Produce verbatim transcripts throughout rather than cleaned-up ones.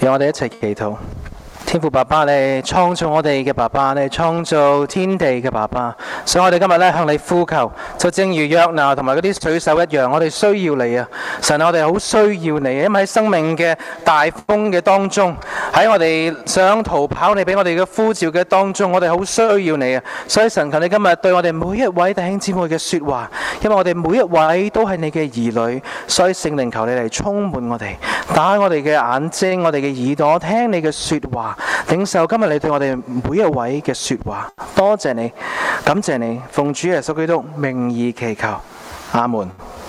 讓我哋一齊祈禱。天父爸爸，你創造我哋嘅爸爸，你創造天地嘅爸爸，所以我哋今日咧向你呼求，就正如約拿同埋嗰啲水手一樣，我哋需要你啊！神，我哋好需要你，因為喺生命嘅大風嘅當中，喺我哋想逃跑你俾我哋嘅呼召嘅當中，我哋好需要你啊！所以神，求你今日對我哋每一位弟兄姊妹嘅說話，因為我哋每一位都係你嘅兒女，所以聖靈求你嚟充滿我哋，打開我哋嘅眼睛，我哋嘅耳朵，聽你嘅說話。領受今日你對我哋每一位嘅說話，多謝你，感謝你，奉主耶穌基督名義祈求，阿門。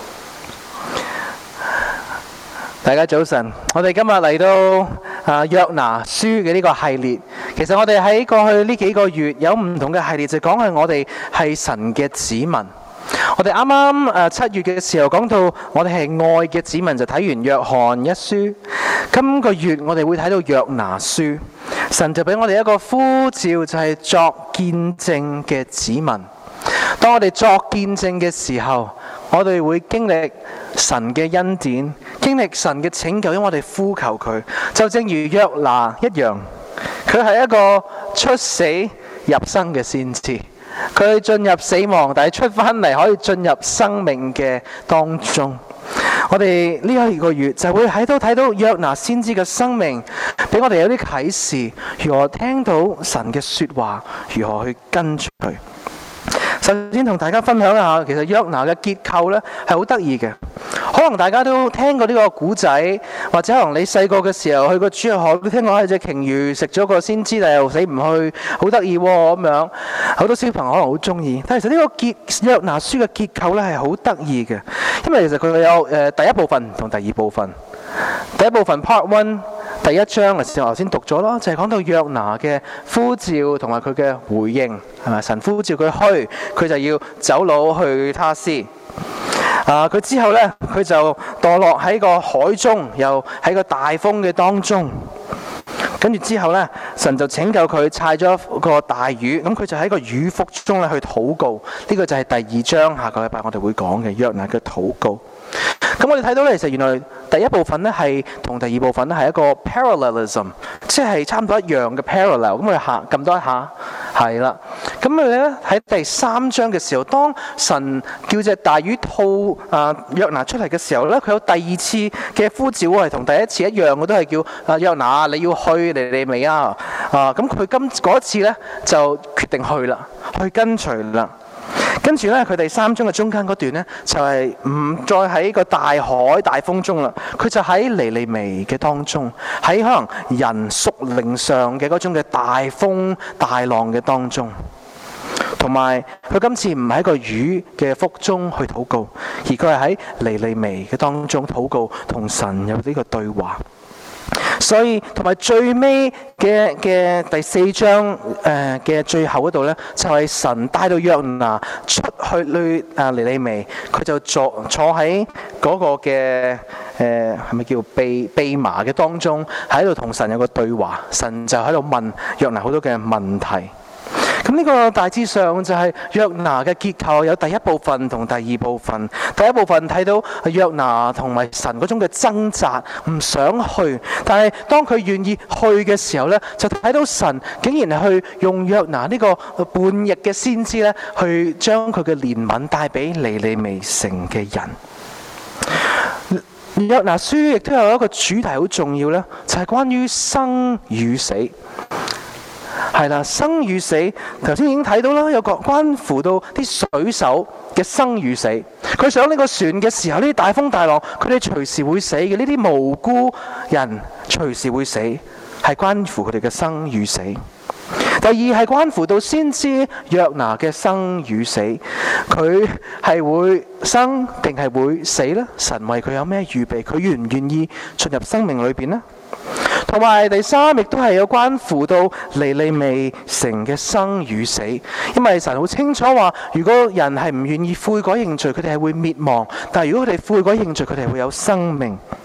大家早晨，我哋今日嚟到啊約拿書嘅呢個系列。其實我哋喺過去呢幾個月有唔同嘅系列，就講係我哋係神嘅子民。我哋啱啱誒七月嘅時候講到我哋係愛嘅子民，就睇完約翰一書。今個月我哋會睇到約拿書。神就俾我哋一個呼召，就係作見證嘅子民。當我哋作見證嘅時候，我哋會經歷神嘅恩典，經歷神嘅拯救，因為我哋呼求佢。就正如約拿一樣，佢係一個出死入生嘅先知。佢進入死亡，但係出翻嚟可以進入生命嘅當中。我哋呢一個月就會喺度睇到約拿先知嘅生命，俾我哋有啲啟示，如何聽到神嘅說話，如何去跟隨佢。首先同大家分享一下，其實約拿嘅結構呢係好得意嘅。可能大家都聽過呢個古仔，或者可能你細個嘅時候去過主日學都聽過，係隻鯨魚食咗個先知，但又死唔去，好得意喎咁樣。好多小朋友可能好中意。但係其實呢個結約拿書嘅結構呢係好得意嘅，因為其實佢有誒、呃、第一部分同第二部分。第一部分 Part One 第一章嘅時候，頭先讀咗咯，就係、是、講到約拿嘅呼召同埋佢嘅回應，係咪？神呼召佢去，佢就要走佬去他施。啊！佢之後呢，佢就墮落喺個海中，又喺個大風嘅當中。跟住之後呢，神就拯救佢，踩咗個大魚。咁佢就喺個魚腹中咧去禱告。呢、這個就係第二章，下個禮拜我哋會講嘅約拿嘅禱告。咁我哋睇到呢，其實原來第一部分呢係同第二部分呢係一個 parallelism， 即係差唔多一樣嘅 parallel。咁我哋下撳多一下，係啦。咁我哋咧喺第三章嘅時候，當神叫隻大魚吐啊約拿出嚟嘅時候呢，佢有第二次嘅呼召，係同第一次一樣，我都係叫啊約拿，你要去尼尼微啊。啊，咁佢今嗰一次呢，就決定去啦，去跟隨啦。跟住呢，佢第三章嘅中間嗰段呢，就係、是、唔再喺個大海大風中啦，佢就喺尼尼微嘅當中，喺可能人屬靈上嘅嗰種嘅大風大浪嘅當中，同埋佢今次唔喺個魚嘅腹中去禱告，而佢係喺尼尼微嘅當中禱告，同神有呢個對話。所以同埋最尾嘅嘅第四章誒嘅、呃、最後嗰度呢，就係、是、神帶到約拿出去去啊尼尼微，佢就坐坐喺嗰個嘅誒係咪叫蓖蓖麻嘅當中，喺度同神有個對話，神就喺度問約拿好多嘅問題。咁呢個大致上就係約拿嘅結構，有第一部分同第二部分。第一部分睇到約拿同埋神嗰種嘅掙扎，唔想去，但係當佢願意去嘅時候呢，就睇到神竟然去用約拿呢個叛逆嘅先知呢，去將佢嘅憐憫帶俾尼尼微城嘅人。約拿書亦都有一個主題好重要呢，就係關於生與死。係啦，生與死，頭先已經睇到啦，有個關乎到啲水手嘅生與死。佢上呢個船嘅時候，呢啲大風大浪，佢哋隨時會死嘅。呢啲無辜人隨時會死，係關乎佢哋嘅生與死。第二係關乎到先知約拿嘅生與死，佢係會生定係會死呢？神為佢有咩預備？佢願唔願意進入生命裏邊呢？同埋第三，亦都係有關乎到尼尼微城嘅生與死，因為神好清楚話，如果人係唔願意悔改認罪，佢哋係會滅亡；但係如果佢哋悔改認罪，佢哋係會有生命。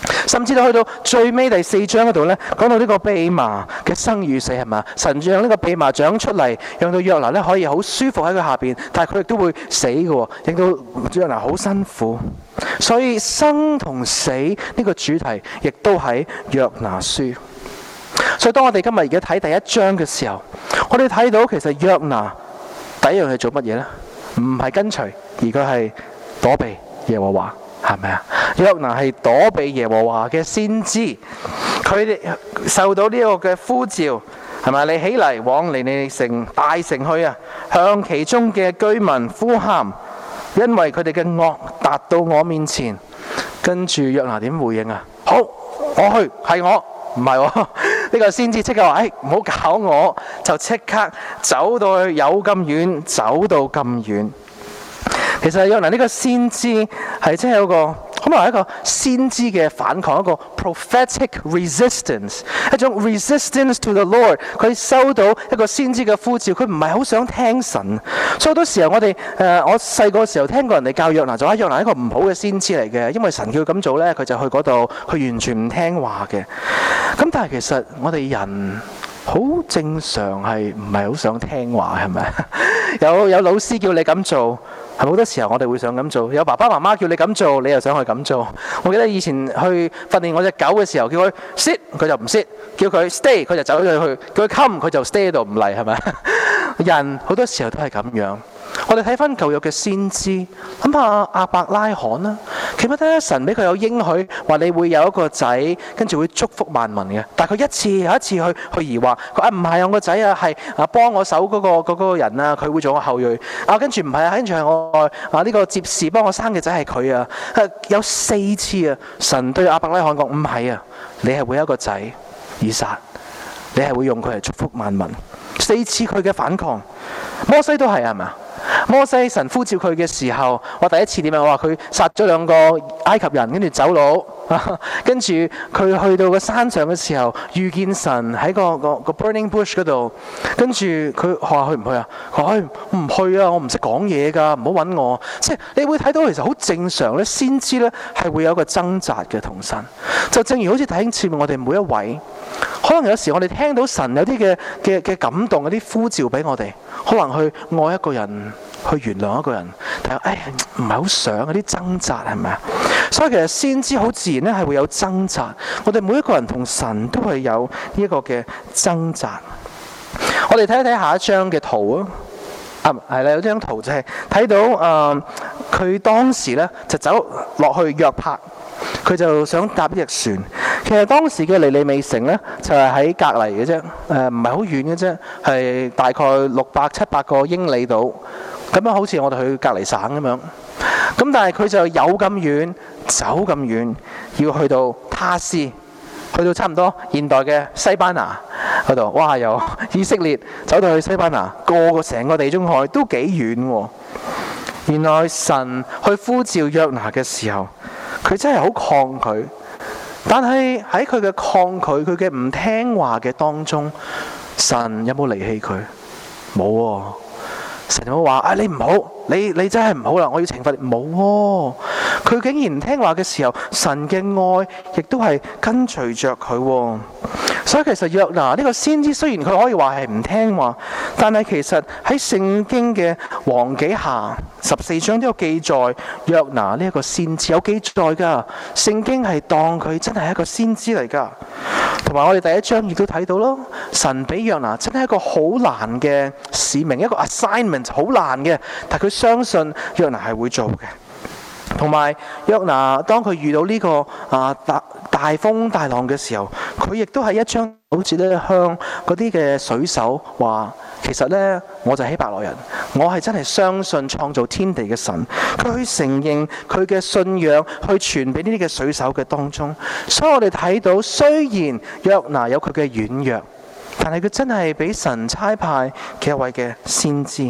甚至到去到最尾第四章嗰度呢，講到呢個蓖麻嘅生與死係嘛？神讓呢個蓖麻長出嚟，讓到約拿呢可以好舒服喺佢下邊，但係佢亦都會死嘅，令到約拿好辛苦。所以生同死呢個主題亦都喺約拿書。所以當我哋今日而家睇第一章嘅時候，我哋睇到其實約拿第一樣係做乜嘢呢？唔係跟隨，而佢係躲避耶和華。係咪啊？約拿係躲避耶和華嘅先知，佢哋受到呢個嘅呼召，係咪？你起嚟往尼尼微城大城去啊，向其中嘅居民呼喊，因為佢哋嘅惡達到我面前。跟住約拿點回應啊？好，我去，係我，唔係喎。呢個先知即刻話：哎，唔好搞我，就即刻走到去，有咁遠，走到咁遠。其實約拿呢個先知係真係有個可能係一個先知嘅反抗，一個 prophetic resistance， 一種 resistance to the Lord。佢收到一個先知嘅呼召，佢唔係好想聽神。所以好多時候我哋誒、呃，我細個時候聽過人哋教約拿，就話約拿係一個唔好嘅先知嚟嘅，因為神叫佢咁做呢，佢就去嗰度，佢完全唔聽話嘅。咁但係其實我哋人好正常係唔係好想聽話，係咪？有有老師叫你咁做。係好多時候我哋會想咁做，有爸爸媽媽叫你咁做，你又想去咁做。我記得以前去訓練我隻狗嘅時候，叫佢 sit 佢就唔 sit， 叫佢 stay 佢就走咗去，叫佢 come 佢就 stay 喺度唔嚟，係咪？人好多時候都係咁樣。我哋睇翻舊約嘅先知，諗下亞伯拉罕啦，記唔記得神俾佢有應許，話你會有一個仔，跟住會祝福萬民嘅。但係佢一次又一次去去疑惑，佢話唔係我個仔啊，係啊幫我手嗰、嗰個嗰、嗰個人啊，佢會做我後裔。啊跟住唔係啊，跟住係我啊呢、呢個接事幫我生嘅仔係佢啊。有四次啊，神對亞伯拉罕講唔係啊，你係會有一個仔以撒，你係會用佢嚟祝福萬民。四次佢嘅反抗，摩西都係係咪啊？摩西神呼召佢嘅時候，我第一次點樣？我話佢殺咗兩個埃及人，跟住走佬，跟住佢去到個山上嘅時候，遇見神喺個個個 burning bush 嗰度，跟住佢話去唔去啊？佢話唔去啊，我唔識講嘢㗎，唔好揾我。即係你會睇到其實好正常咧，先知咧係會有一個掙扎嘅同神。就正如好似弟兄姊妹，我哋每一位，可能有時我哋聽到神有啲嘅嘅嘅感動，有啲呼召俾我哋，可能去愛一個人，去原諒一個人，但係誒唔係好想有啲掙扎係咪啊？所以其實先知好自然咧係會有掙扎。我哋每一個人同神都係有呢一個嘅掙扎。我哋睇一睇下一張嘅圖啊，啊係啦，有張圖就係睇到誒佢、呃、當時咧就走落去約帕，佢就想搭呢隻船。其實當時嘅尼尼微城咧就係、是、喺隔離嘅啫，誒唔係好遠嘅啫，係大概六百七百個英里度。咁樣好似我哋去隔離省咁樣，咁但係佢就有咁遠，走咁遠，要去到他斯，去到差唔多現代嘅西班牙嗰度。哇！由以色列走到去西班牙，過個成個地中海都幾遠喎。原來神去呼召約拿嘅時候，佢真係好抗拒，但係喺佢嘅抗拒、佢嘅唔聽話嘅當中，神有冇離棄佢？冇喎。神就話：啊，你唔好，你你真係唔好啦！我要懲罰你。冇喎，佢竟然唔聽話嘅時候，神嘅愛亦都係跟隨着佢喎。所以其實約拿呢個先知，雖然佢可以話係唔聽話，但係其實喺聖經嘅王紀下十四章都有記載約拿呢一個先知，有記載㗎。聖經係當佢真係一個先知嚟㗎。同埋我哋第一章亦都睇到咯，神俾約拿真係一個好難嘅使命，一個 assignment 好難嘅，但係佢相信約拿係會做嘅。同埋約拿當佢遇到呢、這個啊大大風大浪嘅時候，佢亦都係一張好似咧向嗰啲嘅水手話：其實呢，我就係希伯來人，我係真係相信創造天地嘅神。佢去承認佢嘅信仰，去傳俾呢啲嘅水手嘅當中。所以我哋睇到，雖然約拿有佢嘅軟弱，但係佢真係俾神差派嘅一位嘅先知。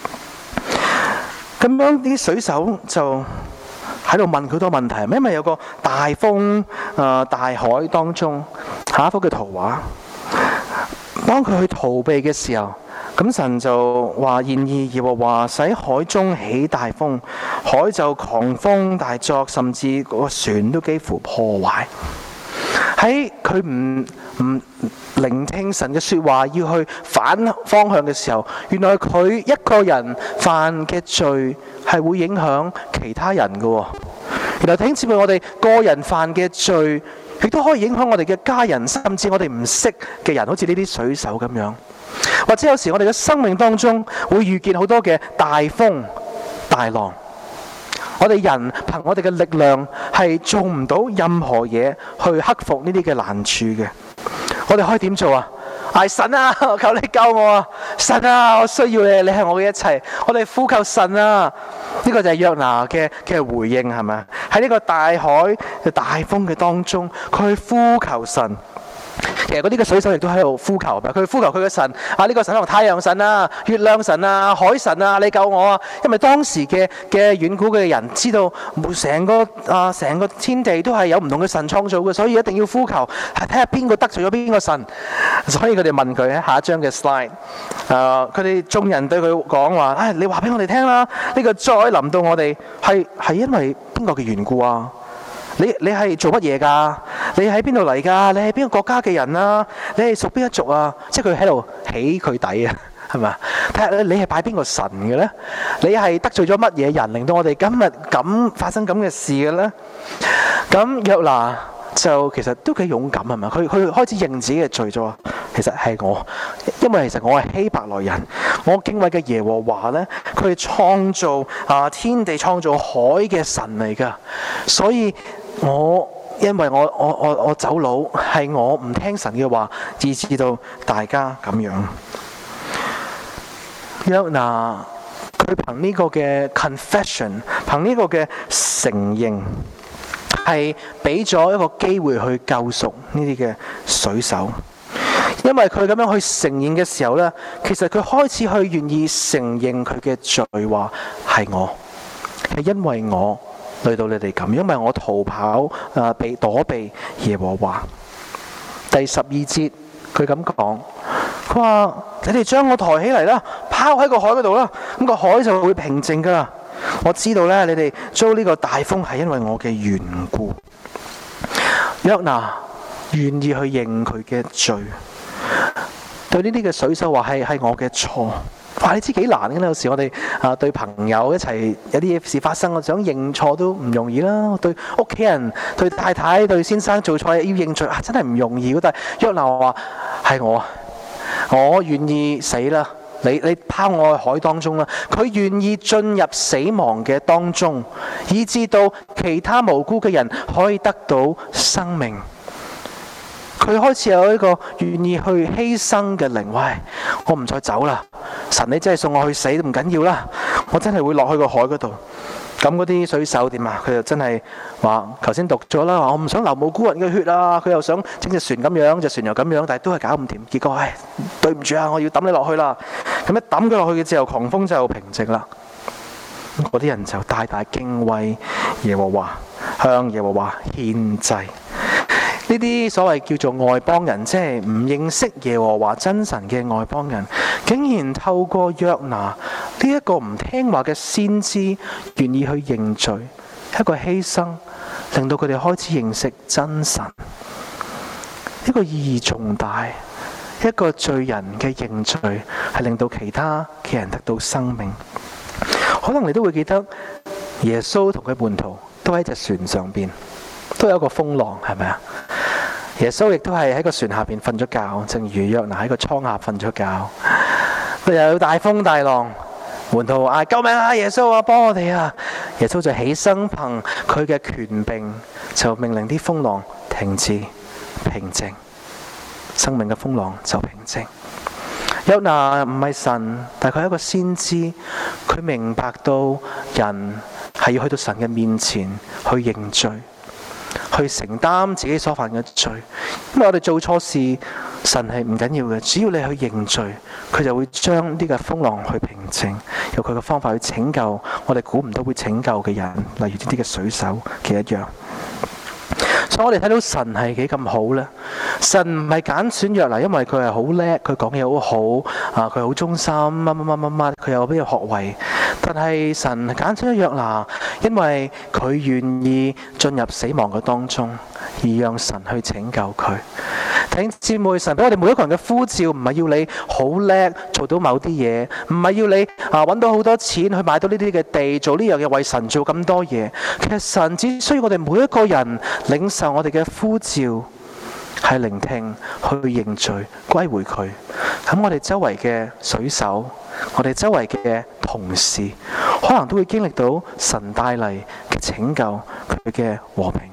咁樣啲水手就喺度問佢多問題，因為有個大風、呃、大海當中。下一幅嘅圖畫，當佢去逃避嘅時候， 咁神就話：然而耶和華使海中起大風，海就狂風大作，甚至個船都幾乎破壞。喺佢唔唔聆聽神嘅說話，要去反方向嘅時候，原來佢一個人犯嘅罪係會影響其他人嘅。原來弟兄姊妹，我哋個人犯嘅罪，亦都可以影響我哋嘅家人，甚至我哋唔識嘅人，好似呢啲水手咁樣。或者有時我哋嘅生命當中會遇見好多嘅大風大浪，我哋人憑我哋嘅力量係做唔到任何嘢去克服呢啲嘅難處嘅。我哋可以點做啊？嗌神啊，求你救我啊！神啊，我需要你，你係我嘅一切。我哋呼求神啊！呢個就係約拿嘅嘅回應，係咪？喺呢個大海嘅大風嘅當中，佢去呼求神。其實嗰啲嘅水手亦都喺度呼求，佢呼求佢嘅神啊！呢個神可能太陽神啊、月亮神啊、海神啊，你救我啊！因為當時嘅嘅遠古嘅人知道，成個啊成個天地都係有唔同嘅神創造嘅，所以一定要呼求，係睇下邊個得罪咗邊個神。所以佢哋問佢喺下一張嘅 slide， 啊，佢哋眾人對佢講話：唉，你話俾我哋聽啦，呢個災臨到我哋係係因為邊個嘅緣故啊？你你係做乜嘢㗎？你喺邊度嚟㗎？你係邊個國家嘅人啊？你係屬邊一族啊？即係佢喺度起佢底啊，係咪？睇下你係拜邊個神嘅咧？你係得罪咗乜嘢人，令到我哋今日咁發生咁嘅事嘅咧？咁約拿就其實都幾勇敢係咪？佢佢開始認自己嘅罪咗啊！其實係我，因為其實我係希伯來人，我敬畏嘅耶和華呢，佢係創造啊天地、創造海嘅神嚟㗎，所以我因為我我我我走佬，係我唔聽神嘅話，以致到大家咁樣。約拿佢憑呢個嘅 confession， 憑呢個嘅承認，係俾咗一個機會去救贖呢啲嘅水手。因為佢咁樣去承認嘅時候呢，其實佢開始去願意承認佢嘅罪，話係我，係因為我累到你哋咁，因為我逃跑啊，避躲避耶和華。第十二節佢咁講，佢話你哋將我抬起嚟啦，拋喺個海嗰度啦，咁個海就會平靜噶啦。我知道呢，你哋遭呢個大風係因為我嘅緣故。約拿願意去認佢嘅罪。對呢啲嘅水手話係係我嘅錯，哇！你知幾難嘅咧？有時我哋啊對朋友一齊有啲事發生，我想認錯都唔容易啦。對屋企人、對太太、對先生做錯要認罪啊，真係唔容易。但係約拿話係我，我願意死啦！你你拋我去海當中啦！佢願意進入死亡嘅當中，以致到其他無辜嘅人可以得到生命。佢開始有一個願意去犧牲嘅靈，喂，我唔再走啦！神你真係送我去死都唔緊要啦，我真係會落去個海嗰度。咁嗰啲水手點啊？佢就真係話頭先讀咗啦，我唔想流無辜人嘅血啊！佢又想整隻船咁樣，隻船又咁樣，但係都係搞唔掂。結果唉，對唔住啊，我要抌你落去啦！咁一抌佢落去嘅時候，狂風就平靜啦。嗰啲人就大大敬畏耶和華，向耶和華獻祭。呢啲所謂叫做外邦人，即係唔認識耶和華真神嘅外邦人，竟然透過約拿呢一個唔聽話嘅先知，願意去認罪，一個犧牲，令到佢哋開始認識真神。呢個意義重大，一個罪人嘅認罪，係令到其他嘅人得到生命。可能你都會記得耶穌同佢門徒都喺隻船上邊，都有一個風浪，係咪啊？耶穌亦都係喺個船下邊瞓咗覺，正如約拿喺個倉下瞓咗覺。又有大風大浪，門徒嗌救命啊！耶穌啊，幫我哋啊！耶穌就起身，憑佢嘅權柄，就命令啲風浪停止平靜，生命嘅風浪就平靜。約拿唔係神，但係佢係一個先知，佢明白到人係要去到神嘅面前去認罪，去承擔自己所犯嘅罪。因為我哋做錯事，神係唔緊要嘅，只要你去認罪，佢就會將呢個風浪去平靜，用佢嘅方法去拯救我哋估唔到會拯救嘅人，例如呢啲嘅水手嘅一樣。 所以我哋睇到神係幾咁好呢？神唔係揀選約拿，因為佢係好叻，佢講嘢好好啊，佢好忠心，乜乜乜乜乜，佢有邊個學位。但係神揀選咗約拿，因為佢願意進入死亡嘅當中，而讓神去拯救佢。弟兄姊妹，神俾我哋每一個人嘅呼召，唔係要你好叻做到某啲嘢，唔係要你啊揾到好多錢去買到呢啲嘅地，做呢樣嘢為神做咁多嘢。其實神只需要我哋每一個人領受我哋嘅呼召，係聆聽，去認罪，歸回佢。咁我哋周圍嘅水手，我哋周圍嘅同事，可能都會經歷到神帶嚟嘅拯救，佢嘅和平。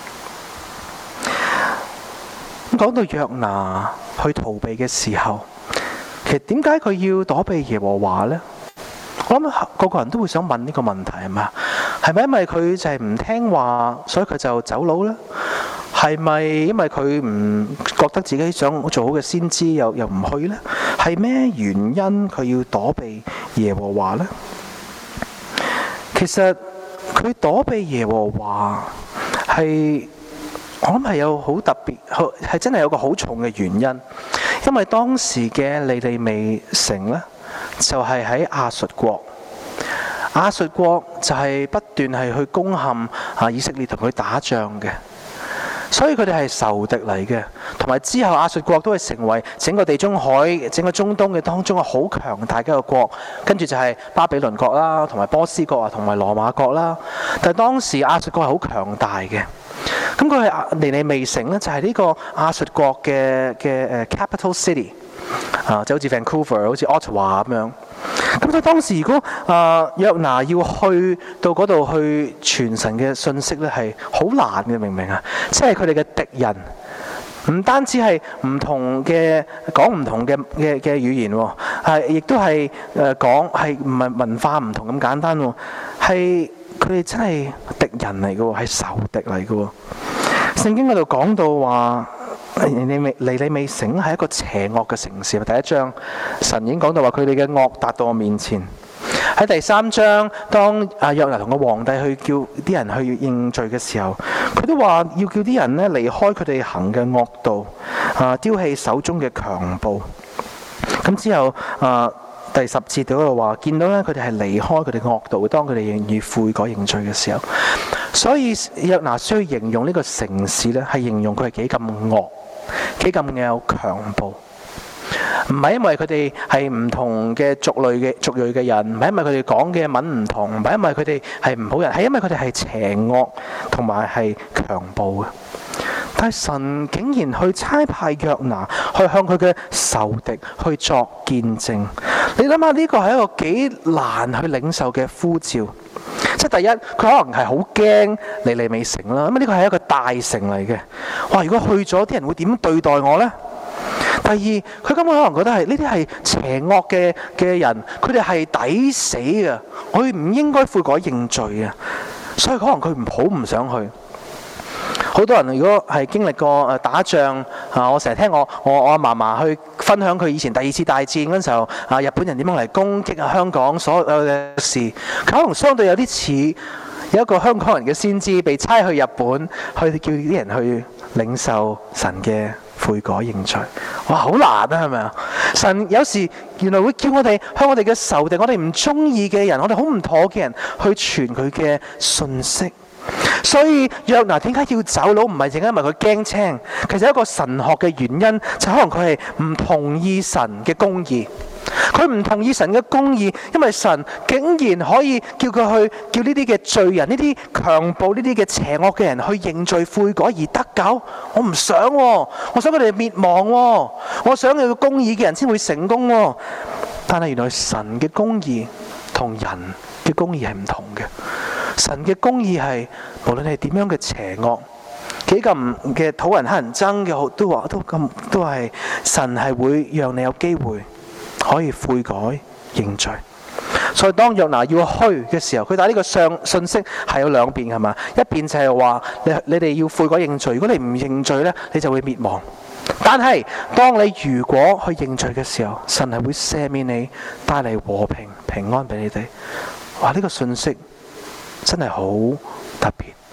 講到約拿去逃避嘅時候，其實點解佢要躲避耶和華呢？我諗個個人都會想問呢個問題，係咪？係咪因為佢就係唔聽話，所以佢就走佬呢？係咪因為佢唔覺得自己想做好嘅先知，又又唔去呢？係咩原因佢要躲避耶和華呢？其實佢躲避耶和華係，我諗係有好特別，係真係有個好重嘅原因。因為當時嘅尼尼微城呢，就係喺亞述國。亞述國就係不斷係去攻陷啊以色列同佢打仗嘅。所以佢哋係仇敵嚟嘅，同埋之後亞述國都係成為整個地中海、整個中東嘅當中好強大嘅一個國，跟住就係巴比倫國啦，同埋波斯國啊，同埋羅馬國啦。但係當時亞述國係好強大嘅，咁佢係尼尼微城咧，就係呢個亞述國嘅嘅誒 capital city 啊，就好似 Vancouver、好似 Ottawa 咁樣。咁所以當時如果啊約拿要去到嗰度去傳神嘅信息咧，係好難嘅，明唔明啊？即係佢哋嘅敵人，唔單止係唔同嘅講唔同嘅嘅嘅語言，係亦都係誒講係唔係文化唔同咁簡單，係佢哋真係敵人嚟嘅，係仇敵嚟嘅。聖經嗰度講到話，尼尼微尼尼微城係一個邪惡嘅城市。第一章神已經講到話佢哋嘅惡達到我面前。喺第三章，當阿約拿同個皇帝去叫啲人去認罪嘅時候，佢都話要叫啲人咧離開佢哋行嘅惡道，啊丟棄手中嘅強暴。咁之後啊第十節嗰度話，見到咧佢哋係離開佢哋惡道，當佢哋願意悔改認罪嘅時候。所以約拿需要形容呢個城市咧，係形容佢係幾咁惡，幾咁有強暴。唔係因為佢哋係唔同嘅族類嘅族裔嘅人，唔係因為佢哋講嘅文唔同，唔係因為佢哋係唔好人，係因為佢哋係邪惡同埋係強暴嘅。但係神竟然去差派約拿去向佢嘅仇敵去作見證。你諗下呢個係一個幾難去領受嘅呼召。即係第一，佢可能係好驚尼尼微城啦，咁呢個係一個大城嚟嘅。哇！如果去咗，啲人會點對待我呢？第二，佢根本可能覺得係呢啲係邪惡嘅嘅人，佢哋係抵死嘅，佢唔應該悔改認罪嘅，所以可能佢唔好唔想去。好多人如果係經歷過誒打仗啊，我成日聽我我我阿嫲嫲去分享佢以前第二次大戰嗰陣時候啊，日本人點樣嚟攻擊啊香港所有嘅事，佢可能相對有啲似有一個香港人嘅先知被差去日本，去叫啲人去領受神嘅悔改認罪。哇，好難啊，係咪啊？神有時原來會叫我哋向我哋嘅仇敵，我哋唔中意嘅人，我哋好唔妥嘅人去傳佢嘅信息。所以約拿點解要走佬？唔係淨係因為佢驚青，其實一個神學嘅原因就可能佢係唔同意神嘅公義。佢唔同意神嘅公義，因為神竟然可以叫佢去叫呢啲嘅罪人、呢啲強暴、呢啲嘅邪惡嘅人去認罪悔改而得救。我唔想、哦，我想佢哋滅亡、哦，我想要公義嘅人先會成功、哦。但係原來神嘅公義同人嘅公義係唔同嘅。神嘅公義係無論係點樣嘅邪惡，幾咁嘅討人乞人憎嘅，都話都咁都係神係會讓你有機會可以悔改認罪。所以當約拿要去嘅時候，佢帶呢個上信息係有兩邊，係嘛？一邊就係話你你哋要悔改認罪，如果你唔認罪呢，你就會滅亡。但係當你如果去認罪嘅時候，神係會赦免你，帶嚟和平平安俾你哋。哇！呢個信息真係好特別。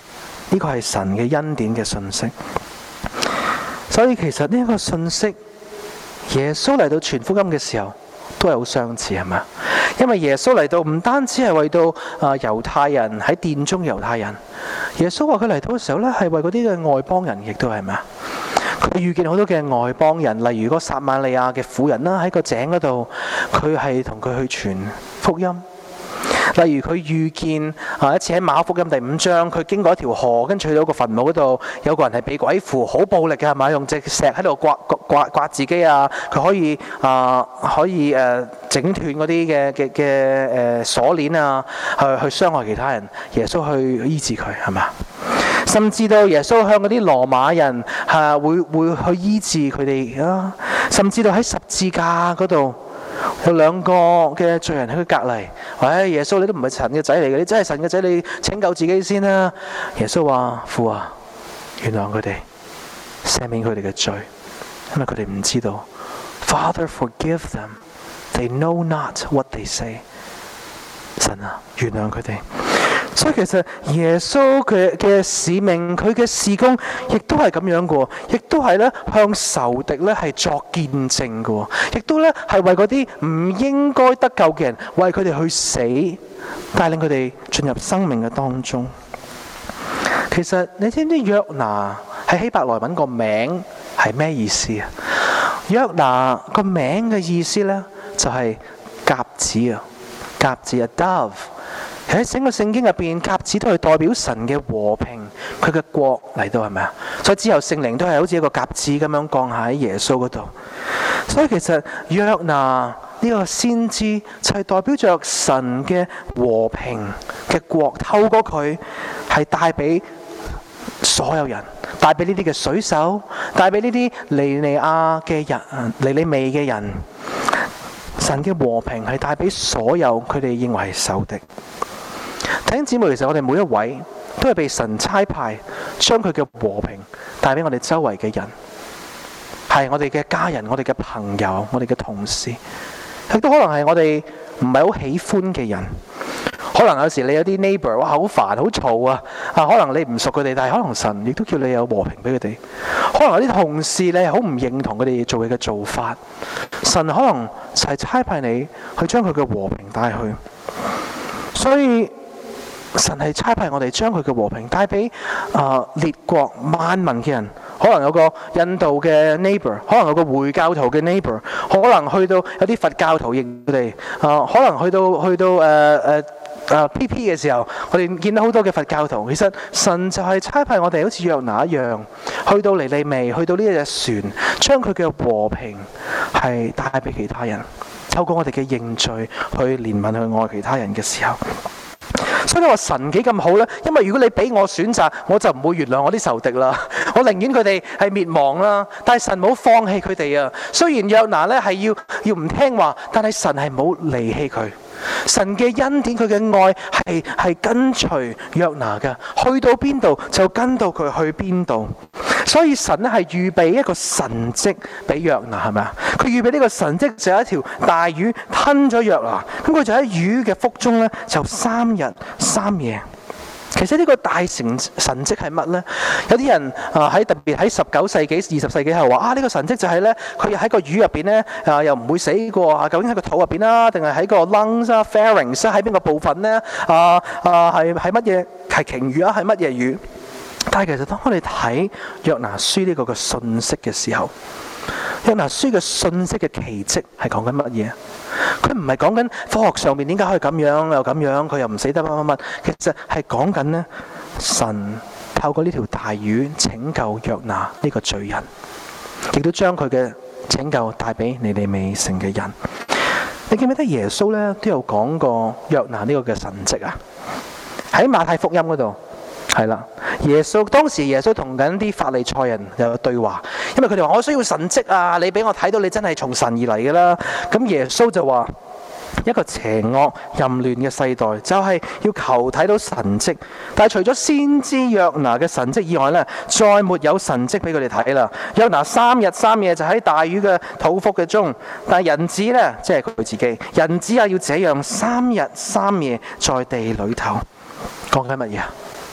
呢個係神嘅恩典嘅信息。所以其實呢個信息，耶穌嚟到傳福音嘅時候都係好相似，係咪？因為耶穌嚟到唔單止係為到啊猶太人，喺殿中猶太人，耶穌話佢嚟到嘅時候咧，係為嗰啲嘅外邦人，亦都係咪？佢遇見好多嘅外邦人，例如嗰撒瑪利亞嘅婦人啦，喺個井嗰度，佢係同佢去傳福音。例如佢遇見啊一次喺馬可福音第五章，佢經過一條河，跟住去到個墳墓嗰度，有個人係被鬼附，好暴力嘅係咪？用隻石喺度刮刮刮刮自己啊！佢可以啊、呃、可以誒整斷嗰啲嘅嘅嘅誒鎖鏈啊，去去傷害其他人。耶穌去醫治佢係咪？甚至到耶穌向嗰啲羅馬人係、啊、會會去醫治佢哋啊！甚至到喺十字架嗰度。有兩個嘅罪人喺佢隔離，喂，耶穌你都唔係神嘅仔嚟嘅，你真係神嘅仔，你拯救自己先啦！耶穌話：父啊，原諒佢哋，赦免佢哋嘅罪，因為佢哋唔知道。Father, forgive them. They know not what they say. 神啊，原諒佢哋。所以其實耶穌嘅嘅使命，佢嘅事工，亦都係咁樣嘅，亦都係咧向仇敵咧係作見證嘅，亦都咧係為嗰啲唔應該得救嘅人，為佢哋去死，帶領佢哋進入生命嘅當中。其實你知唔知約拿喺希伯來文個名係咩意思啊？約拿個名嘅意思咧就係鴿子啊，鴿子啊 ，dove。喺整個聖經入邊，鴿子都係代表神嘅和平，佢嘅國嚟到係咪啊？所以之後聖靈都係好似一個鴿子咁樣降下喺耶穌嗰度。所以其實約拿呢個先知就係代表着神嘅和平嘅國，透過佢係帶俾所有人，帶俾呢啲嘅水手，帶俾呢啲尼尼亞嘅人、尼尼微嘅人。神嘅和平係帶俾所有佢哋認為係仇敵。弟兄姊妹，其實我哋每一位都係被神差派，將佢嘅和平帶俾我哋周圍嘅人，係我哋嘅家人、我哋嘅朋友、我哋嘅同事，亦都可能係我哋唔係好喜歡嘅人。可能有時你有啲 neighbor 哇，好煩好嘈啊，啊可能你唔熟佢哋，但係可能神亦都叫你有和平俾佢哋。可能有啲同事你係好唔認同佢哋做嘢嘅做法，神可能就係差派你去將佢嘅和平帶去。所以神係差派我哋將佢嘅和平帶俾啊列國萬民嘅人。可能有個印度嘅 neighbor， 可能有個回教徒嘅 neighbor， 可能去到有啲佛教徒認佢哋啊，可能去到去到誒誒誒 P P 嘅時候，我哋見到好多嘅佛教徒。其實神就係差派我哋好似約拿一樣，去到尼尼微，去到呢一隻船，將佢嘅和平係帶俾其他人，透過我哋嘅認罪去憐憫去愛其他人嘅時候。所以你話神幾咁好呢？因為如果你俾我選擇，我就唔會原諒我啲仇敵啦。我寧願佢哋係滅亡啦。但係神冇放棄佢哋啊。雖然約拿咧係要要唔聽話，但係神係冇離棄佢。神嘅恩典，佢嘅愛係係跟隨約拿嘅，去到邊度就跟到佢去邊度。所以神咧係預備一個神蹟俾約拿，係咪啊？佢預備呢個神蹟就係一條大魚吞咗約拿，咁佢就喺魚嘅腹中咧就三日三夜。其實呢個大成神蹟係乜呢？有啲人啊喺特別喺十九世紀、二十世紀後話啊，呢、這個神蹟就係呢，佢喺個魚入邊呢，啊又唔會死過啊，究竟喺個肚入邊啦，定係喺個 lungs 啊、pharynx 喺邊個部分呢？啊啊係係乜嘢？係鯨魚啊？係乜嘢魚？但係其實當我哋睇約拿書呢個嘅信息嘅時候，約拿書嘅信息嘅奇蹟係講緊乜嘢？佢唔係講緊科學上面點解可以咁樣又咁樣，佢又唔死得乜乜乜。其實係講緊呢，神透過呢條大魚拯救約拿呢個罪人，亦都將佢嘅拯救帶俾尼尼微城嘅人。你記唔記得耶穌咧都有講過約拿呢個嘅神蹟啊？喺馬太福音嗰度。係啦，耶穌當時耶穌同緊啲法利賽人有對話，因為佢哋話我需要神蹟啊，你俾我睇到你真係從神而嚟嘅啦。咁耶穌就話一個邪惡淫亂嘅世代就係要求睇到神蹟，但係除咗先知約拿嘅神蹟以外呢，再沒有神蹟俾佢哋睇啦。約拿三日三夜就喺大魚嘅肚腹嘅中，但係人子呢，即係佢自己，人子啊要這樣三日三夜在地裏頭。講緊乜嘢啊？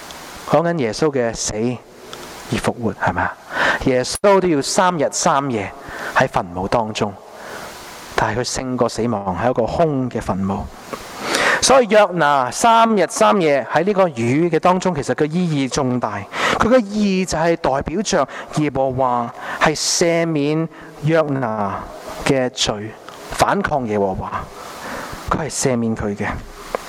講緊耶穌嘅死而復活，係咪啊？耶穌都要三日三夜喺墳墓當中，但係佢勝過死亡，係一個空嘅墳墓。所以約拿三日三夜喺呢個魚嘅當中，其實個意義重大。佢嘅意義就係代表着耶和華係赦免約拿嘅罪，反抗耶和華，佢係赦免佢嘅。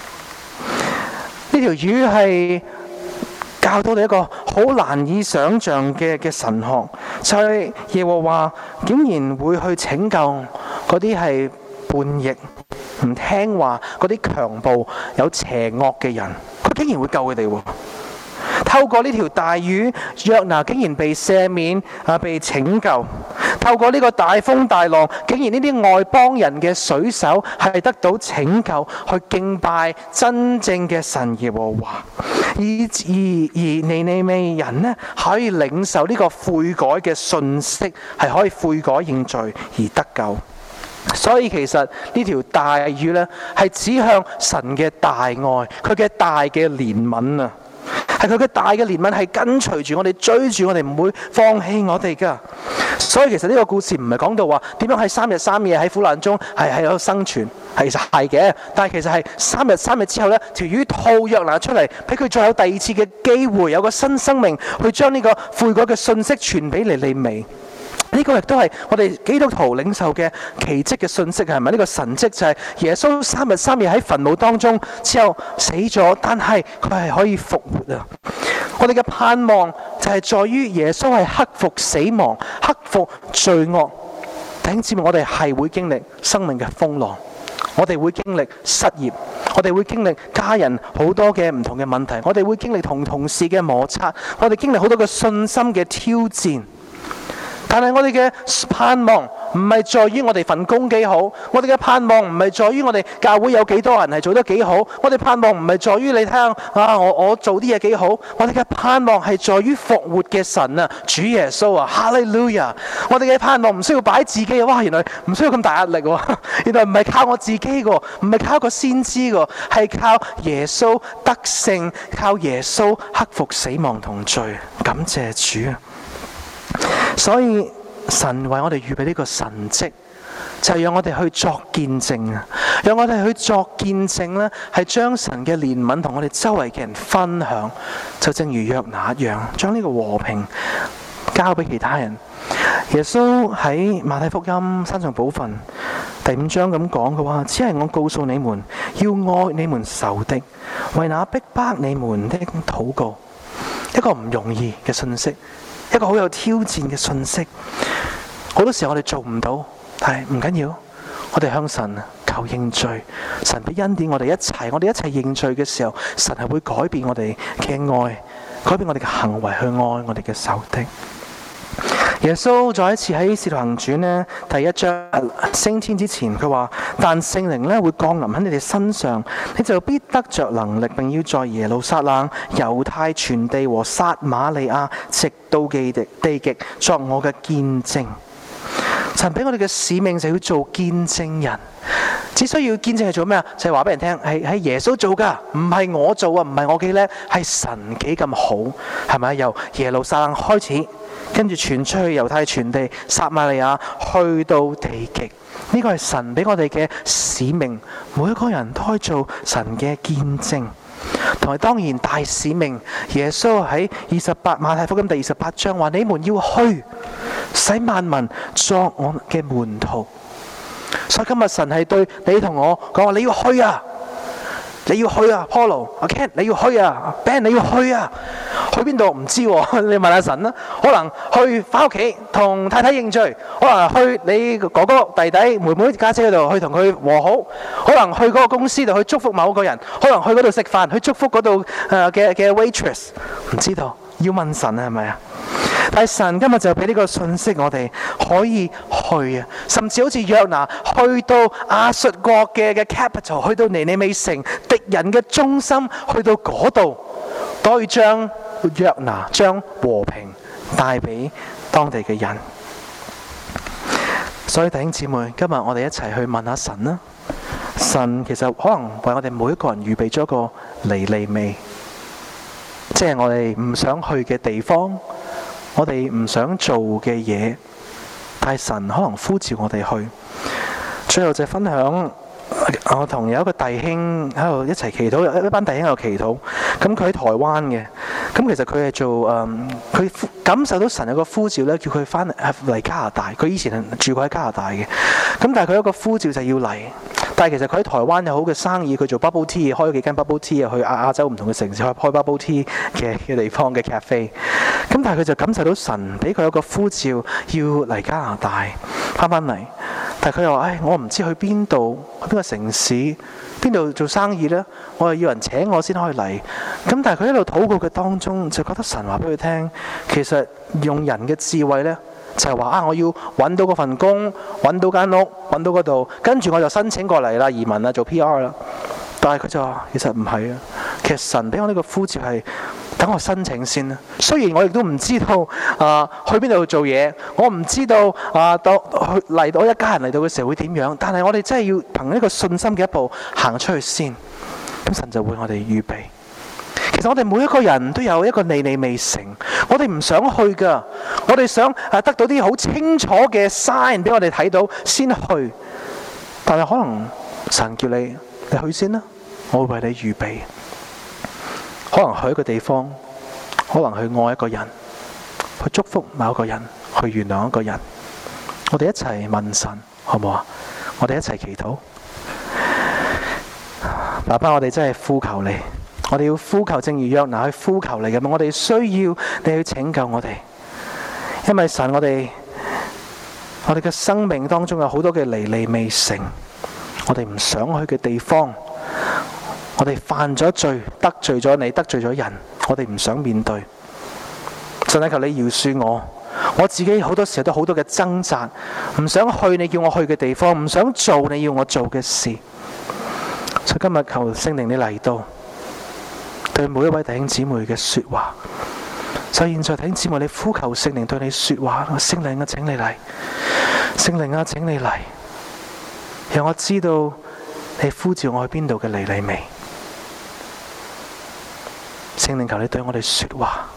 呢條魚係教到你一個好難以想像嘅嘅神學，就係耶和華竟然會去拯救嗰啲係叛逆、唔聽話、嗰啲強暴、有邪惡嘅人，佢竟然會救佢哋喎。透過呢條大魚，約拿竟然被赦免啊，被拯救。透過呢個大風大浪，竟然呢啲外邦人嘅水手係得到拯救，去敬拜真正嘅神耶和華。而而而尼尼微人呢，可以領受呢個悔改嘅信息，係可以悔改認罪而得救。所以其實呢條大魚呢，係指向神嘅大愛，佢嘅大嘅憐憫啊！係佢嘅大嘅憐憫，係跟隨住我哋，追住我哋，唔會放棄我哋噶。所以其實呢個故事唔係講到話點樣喺三日三夜喺苦難中係喺度生存，其實係嘅。但係其實係三日三夜之後呢，條魚吐約拿出嚟，俾佢再有第二次嘅機會，有個新生命去將呢個悔改嘅信息傳俾尼尼微。呢個亦都係我哋基督徒領受嘅奇蹟嘅信息，係咪？呢個神蹟就係耶穌三日三夜喺墳墓當中之後死咗，但係佢係可以復活啊！我哋嘅盼望就係在於耶穌係克服死亡、克服罪惡。弟兄姊妹，我哋係會經歷生命嘅風浪，我哋會經歷失業，我哋會經歷家人好多嘅唔同嘅問題，我哋會經歷同同事嘅摩擦，我哋經歷好多嘅信心嘅挑戰。但係我哋嘅盼望唔係在於我哋份工幾好，我哋嘅盼望唔係在於我哋教會有幾多人係做得幾好，我哋盼望唔係在於你睇下啊，我我做啲嘢幾好，我哋嘅盼望係在於復活嘅神啊，主耶穌啊，哈利路亞！我哋嘅盼望唔需要擺自己，哇！原來唔需要咁大壓力喎，原來唔係靠我自己嘅，唔係靠一個先知嘅，係靠耶穌得勝，靠耶穌克服死亡同罪。感謝主啊！所以神為我哋預備呢個神蹟，就係讓我哋去作見證啊！讓我哋去作見證呢，係將神嘅憐憫同我哋周圍嘅人分享，就正如約拿一樣，將呢個和平交俾其他人。耶穌喺馬太福音山上寶訓第五章咁講嘅話，只係我告訴你們，要愛你們仇敵，為那逼迫你們的禱告。一個唔容易嘅信息，一個好有挑戰嘅信息。好多時候我哋做唔到，但係唔緊要，我哋向神求認罪，神俾恩典我哋一齊，我哋一齊認罪嘅時候，神係會改變我哋嘅愛，改變我哋嘅行為去愛我哋嘅仇敵。耶穌再一次喺《使徒行傳》呢第一章升天之前，佢話：但聖靈呢會降臨喺你哋身上，你就必得着能力，並要在耶路撒冷、猶太全地和撒瑪利亞，直到地極地極，作我嘅見證。神俾我哋嘅使命就要做見證人，只需要見證係做咩啊？就係話俾人聽，係係耶穌做噶，唔係我做啊，唔係我幾叻，係神幾咁好，係咪？由耶路撒冷開始，跟住傳出去猶太全地、撒瑪利亞，去到地極。呢個係神俾我哋嘅使命，每一個人都可以做神嘅見證。同埋當然大使命，耶穌喺二十八馬太福音第二十八章話：你們要去，使萬民作我嘅門徒。所以今日神係對你同我講話：你要去啊，你要去啊 ，Paulo，阿 Ken，你要去啊 ，Ben， 你要去啊。去邊度唔知喎？你問下神啦。可能去翻屋企同太太認罪，可能去你哥哥、弟弟、妹妹、家姐嗰度去同佢和好，可能去嗰個公司度去祝福某個人，可能去嗰度食飯去祝福嗰度誒嘅嘅 waitress， 唔知道，要問神啊，係咪啊？但係神今日就俾呢個信息我哋可以去啊，甚至好似約拿去到亞述國嘅嘅 capital， 去到尼尼微城敵人嘅中心，去到嗰度都可以將約拿將和平帶俾當地嘅人。所以弟兄姊妹，今日我哋一齊去問下神啦。神其實可能為我哋每一個人預備咗一個尼尼微， 即係我哋唔想去嘅地方，我哋唔想做嘅嘢，但係神可能呼召我哋去。最後就分享，我同有一個弟兄喺度一齊祈禱，一班弟兄喺度祈禱。咁佢喺台灣嘅，咁其實佢係做誒，佢、嗯、感受到神有個呼召咧，叫佢翻嚟加拿大。佢以前係住過喺加拿大嘅，咁但係佢有個呼召就要嚟。但係其實佢喺台灣有好嘅生意，佢做 bubble tea，開咗幾間 bubble tea 啊，去亞亞洲唔同嘅城市開開 bubble tea 嘅嘅地方嘅 cafe。咁但係佢就感受到神俾佢有個呼召，要嚟加拿大翻返嚟。但係佢又話：唉，我唔知去邊度，去邊個城市，邊度做生意呢？我又要人請我先可以嚟。咁但係佢一路禱告嘅當中，就覺得神話俾佢聽，其實用人嘅智慧呢，就係話啊，我要揾到嗰份工，揾到間屋，揾到嗰度，跟住我就申請過嚟啦，移民啦，做 P R 啦。但係佢就話：其實唔係啊，其實神俾我呢個呼召係等我申請先啦。雖然我亦都唔知道啊、呃、去邊度做嘢，我唔知道啊、呃、到去嚟到一家人嚟到嘅時候會點樣，但係我哋真係要憑呢個信心嘅一步行出去先，咁神就會我哋預備。其實我哋每一個人都有一個尼尼微城，我哋唔想去噶，我哋想啊得到啲好清楚嘅 sign 俾我哋睇到先去，但係可能神叫你你去先啦，我會為你預備。可能去一個地方，可能去愛一個人，去祝福某一個人，去原諒一個人。我哋一齊問神，好唔好啊？我哋一齊祈禱。爸爸，我哋真係呼求你，我哋要呼求，正如約拿去呼求你咁。我哋需要你去拯救我哋，因為神，我哋我哋嘅生命當中有好多嘅尼尼微城，我哋唔想去嘅地方。我哋犯咗罪，得罪咗你，得罪咗人，我哋唔想面對。神啊，求你饒恕我，我自己好多時候都好多嘅掙扎，唔想去你叫我去嘅地方，唔想做你要我做嘅事。所以今日求聖靈你嚟到，對每一位弟兄姊妹嘅說話。所以現在弟兄姊妹，你呼求聖靈對你說話，聖靈啊，請你嚟，聖靈啊，請你嚟，讓我知道你呼召我去邊度嘅尼尼微。聖靈，求你對我哋說話，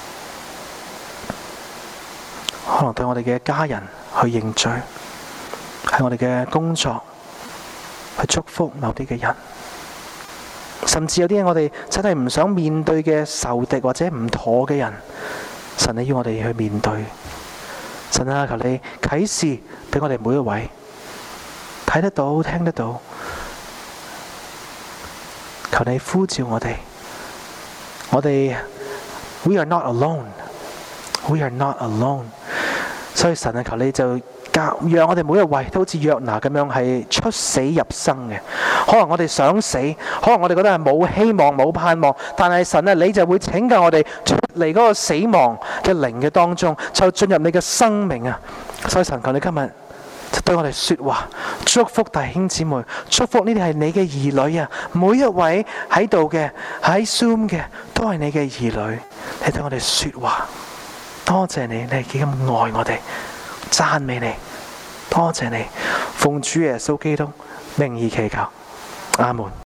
可能對我哋嘅家人去認罪，喺我哋嘅工作去祝福某啲嘅人，甚至有啲我哋真係唔想面對嘅仇敵或者唔妥嘅人，神你要我哋去面對。神啊，求你啟示俾我哋每一位睇得到、聽得到，求你呼召我哋。我哋 We are not alone. We are not alone. 所以神啊，求你就教讓我哋每一位都好似約拿咁樣係出死入生嘅。可能我哋想死，可能我哋覺得係冇希望、冇盼望，但係神啊，你就會拯救我哋出嚟嗰個死亡嘅靈嘅當中，就進入你嘅生命啊！所以神，求你今日就對我哋說話，祝福弟兄姊妹，祝福呢啲係你嘅兒女啊！每一位喺度嘅，喺 Zoom 嘅，都係你嘅兒女。你對我哋說話，多謝你，你係幾咁愛我哋，讚美你，多謝你，奉主耶穌基督名義祈求，阿門。